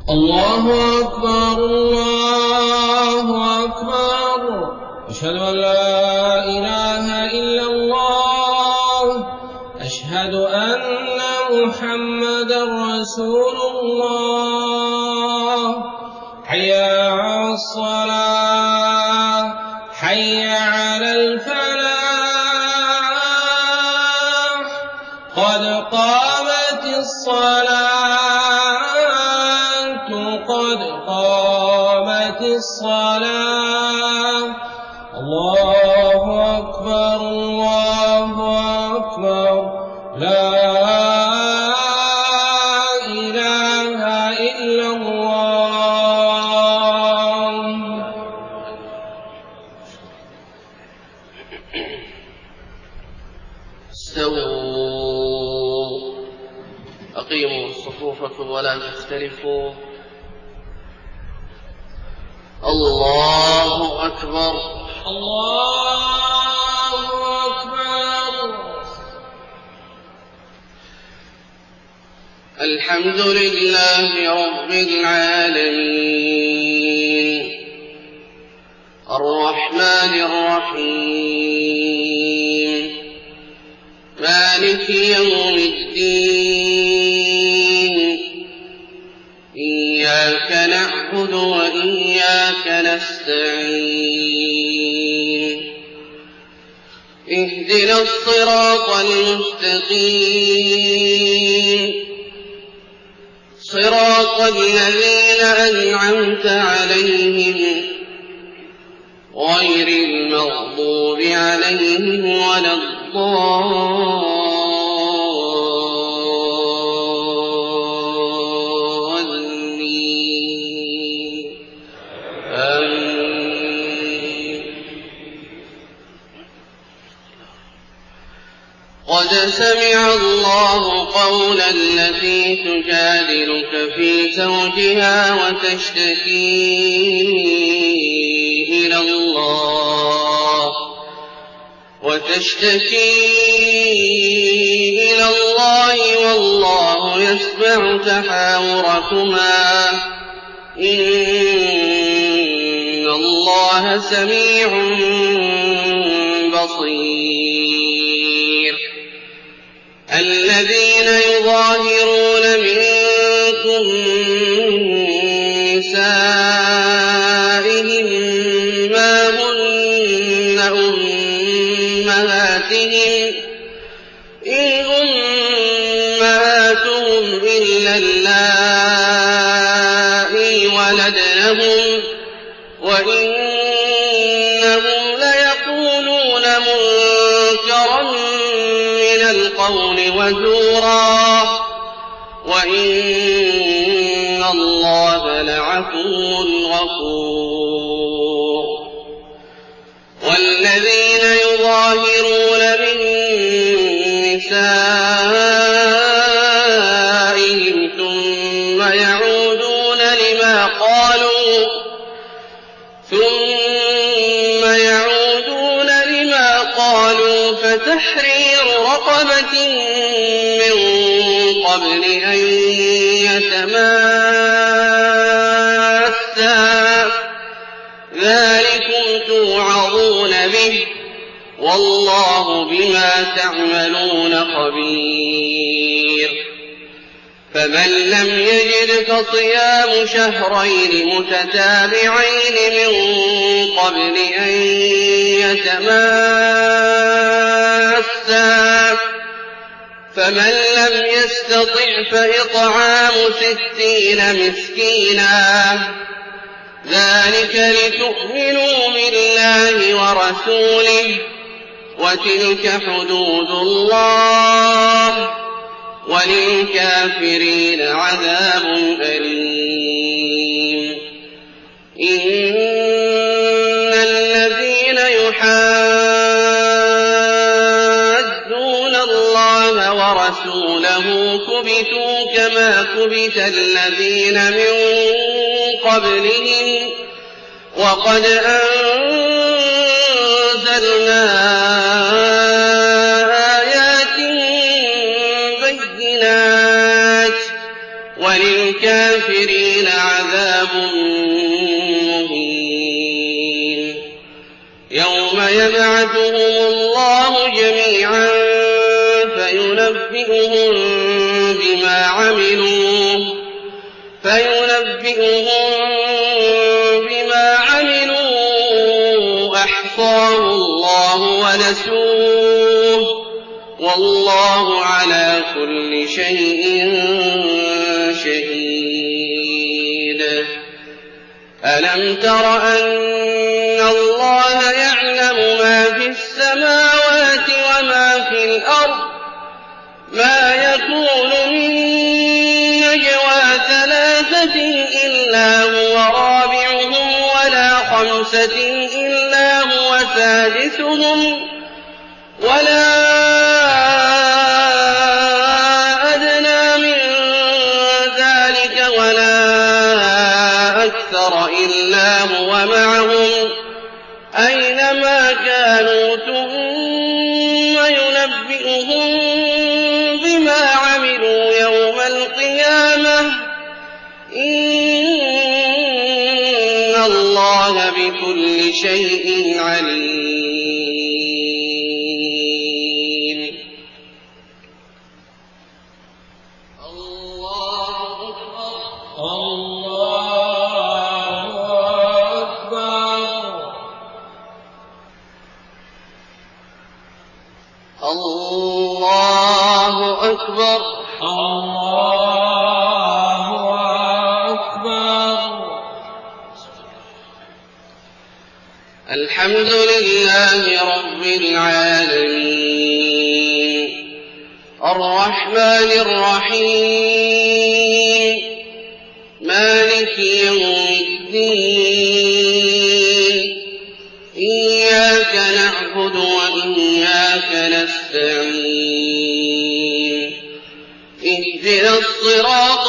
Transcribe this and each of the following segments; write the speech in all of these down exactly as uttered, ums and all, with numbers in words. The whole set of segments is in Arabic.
الله أكبر الله أكبر أشهد أن لا إله إلا الله أشهد أن محمدا رسول الله حي على الصلاة حي على الفلاح قد قامت الصلاة قد قامت الصلاة الله أكبر الله أكبر لا إله إلا الله. استووا أقيموا صفوفكم ولا تختلفوا. الله أكبر الله أكبر. الحمد لله رب العالمين الرحمن الرحيم مالك يوم الدين إياك نعبد وإياك نستعين اهدنا الصراط المستقيم صراط الذين أنعمت عليهم غير المغضوب عليهم ولا الضالين قد سمع الله قول التي تجادلك في زوجها وتشتكي إلى الله وتشتكي إلى الله والله يسمع تحاوركما إن الله سميع بصير. الذين يظاهرون منكم نسائهم ما هن أمهاتهم إن أمهاتهم إلا اللائي ولدنهم وإنهم ليقولون منكرا من القول وزورا وإن الله لعفو غفور. والذين يظاهرون من نسائهم ثم يعودون لما قالوا ثم يعودون لما قالوا فتحرير رقبة من قبل أن يتماسا ذلكم توعظون به والله بما تعملون خبير. فمن لم يجد فصيام شهرين متتابعين من قبل أن يتماسا فمن لم يستطع فإطعام ستين مسكينا ذلك لتؤمنوا بالله ورسوله وتلك حدود الله وللكافرين عذاب أليم. إن الذين يحادون الله ورسوله كبتوا كما كبت الذين من قبلهم وقد أنزلنا آيات بينات وللكافرين الكافرين عذاب مهين يوم يبعثهم الله جميعا فينبئهم بما عملوا فينبئهم بما عملوا أحصاه الله ونسوه والله على كل شيء شهيد ألم تر أن الله يعلم ما في السماوات وما في الأرض ما يكون من نجوى ثلاثة إلا هو رابعهم ولا خمسة إلا هو سادسهم ولا أدنى من ذلك ولا أكثر إلا هو معهم أينما كانوا ثم ينبئهم بما عملوا يوم القيامة إن الله بكل شيء عليم. الله أكبر الله أكبر الله أكبر الله أكبر. الحمد لله رب العالمين الرحمن الرحيم مالك يوم الدين إياك نعبد وإياك نستعين اهدنا الصراط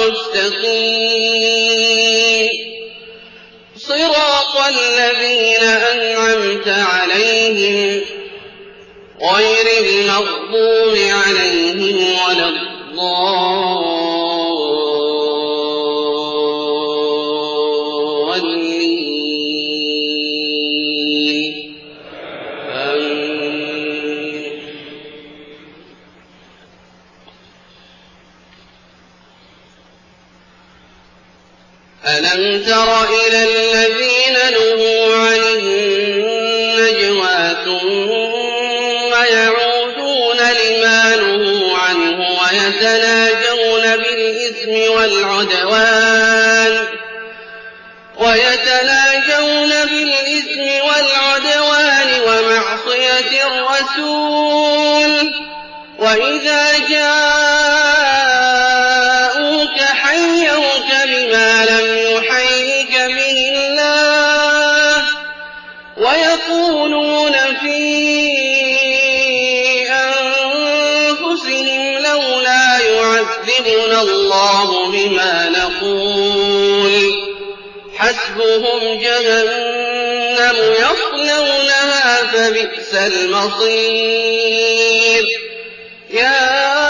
المستقيم صراط الذين أنعمت عليهم غير المغضوب عليهم ولا الضالين آمين. ألم تر إلى الذين نهوا عن النجوى ثم يعودون لما نهوا عنه ويتناجون بالإثم والعدوان ويتناجون بالإثم والعدوان ومعصية الرسول وإذا جاءوك حيوك بما لم يحيك به الله ويقولون في أنفسهم لولا يعذبنا الله بما نقول حسبهم جهنم يصلونها فبئس المصير. يا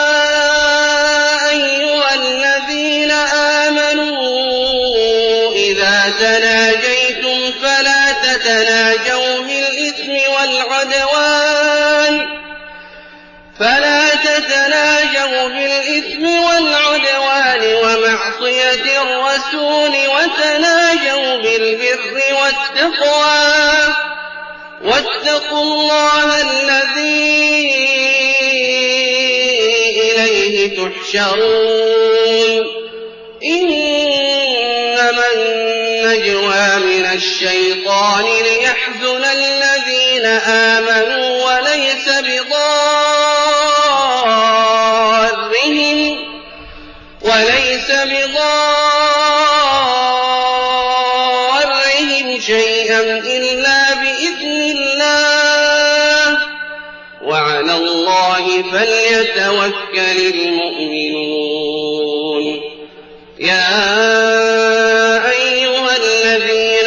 أيها الذين آمنوا إذا تناجيتم فلا تتناجوا بالإثم والعدوان فلا تتناجوا بالإثم والعدوان ومعصية الرسول وتناجوا بالبر والتقوى واتقوا الله الذي إليه تحشرون. إنما النجوى من الشيطان ليحزن الذين آمنوا وليس بضارهم وليس بضارهم شيئا إلا بإذن الله وعلى الله فليتوكل المؤمنون. يا أيها الذين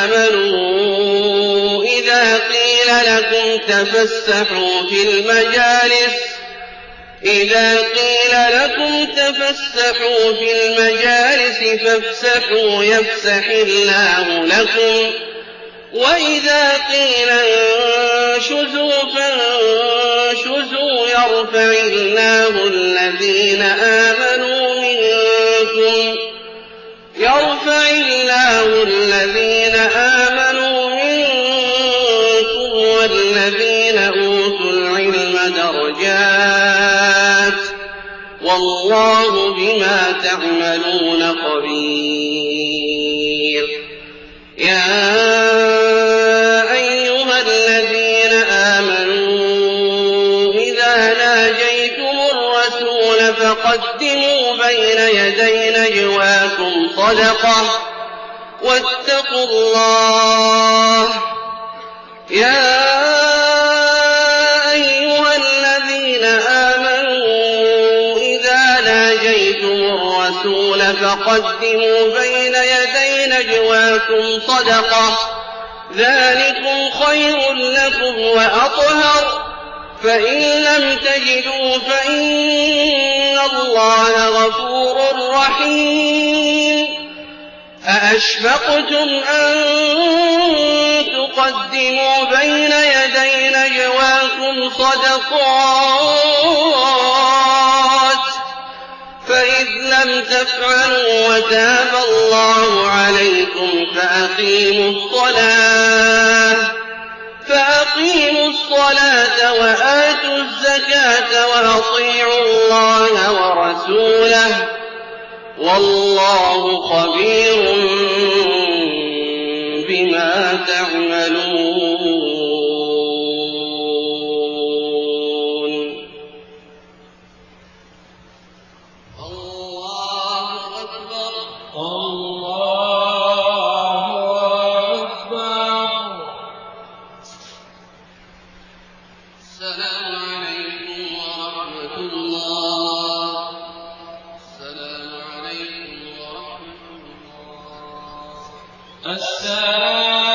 آمنوا إذا قيل لكم تفسحوا في المجالس إذا قيل لكم تفسحوا في المجالس فافسحوا يفسح الله لكم وإذا قيل انشزوا فانشزوا يرفع الله الذين آمنوا منكم يرفع الله الذين آمنوا منكم والذين أوتوا العلم درجات والله بما تعملون خبير. يا أيها الذين آمنوا إذا ناجيتم الرسول فقدموا بين يدي نجواكم صدقة واتقوا الله. يا أيها الذين آمنوا إذا ناجيتم الرسول فقدموا بين يدي نجواكم صدقة ذلكم خير لكم وأطهر فإن لم تجدوا فإن الله غفور رحيم. أأشفقتم أن تقدموا بين يدي نجواكم صدقات فإذ لم تفعلوا وتاب الله عليكم فأقيموا الصلاة فأقيموا الصلاة وآتوا الزكاة وأطيعوا الله ورسوله والله خبير بما تعملون. الله أكبر الله أكبر. السلام عليكم ورحمة الله. السلام عليكم ورحمة الله. السلام